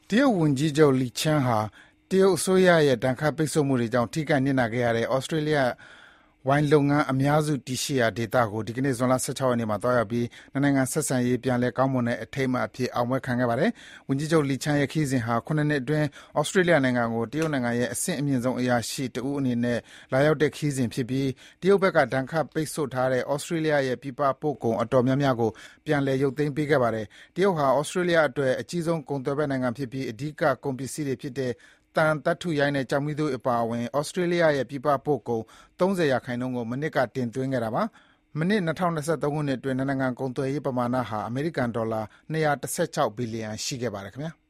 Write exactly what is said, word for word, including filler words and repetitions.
တရုတ်ဝန်ကြီးချုပ် Li Qiang ဟာ တရုတ်အစိုးရရဲ့ ဒဏ်ခတ်ပိတ်ဆို့မှုတွေကြောင့် ထိခိုက်နစ်နာခဲ့ရတဲ့ Australia ဝိုင်လုပ်ငန်းအများစုတည်ရှိရာဒေသကို ဒီကနေ့ ဇွန်လ ၁၆ ရက်နေ့မှာ သွားရောက်ပြီး နှစ်နိုင်ငံဆက်ဆံရေး ပြန်လည်ကောင်းမွန်တဲ့အထိမ်းအမှတ်အဖြစ် အောင်ပွဲခံခဲ့ပါတယ်။ ဝန်ကြီးချုပ် Li Qiang ရဲ့ ခရီးစဉ်ဟာ ၇ နှစ်အတွင်း Australia နိုင်ငံကို တရုတ်နိုင်ငံရဲ့ အဆင့်အမြင့်ဆုံးအရာရှိတဦးအနေနဲ့ လာရောက်တဲ့ခရီးစဉ်ဖြစ်ပြီး တရုတ်ဘက်က ဒဏ်ခတ်ပိတ်ဆို့ထားတဲ့ Australia ရဲ့ ပြည်ပပို့ကုန်အတော်များများကို ပြန်လည် ရုပ်သိမ်းပေးခဲ့ပါတယ်။ တရုတ်ဟာ Australia အတွက် အကြီးဆုံးကုန်သွယ်ဖက်နိုင်ငံဖြစ်ပြီး အဓိက ကုန်ပစ္စည်းတွေဖြစ်တဲ့ သံ၊ သတ္တုရိုင်းနဲ့ ကျောက်မီးသွေးအပါအဝင် Australia ရဲ့ ပြည်ပပို့ကုန် ၃၀ ရာခိုင်နှုန်းကို မနှစ်က တင်သွင်းခဲ့တာပါ။ မနှစ် ၂၀၂၃ ခုနှစ်အတွင်း နှစ်နိုင်ငံကုန်သွယ်ရေးပမာဏဟာ အမေရိကန်ဒေါ်လာ ၂၁၆ ဘီလီယံ ရှိခဲ့ပါတယ်ခင်ဗျာ။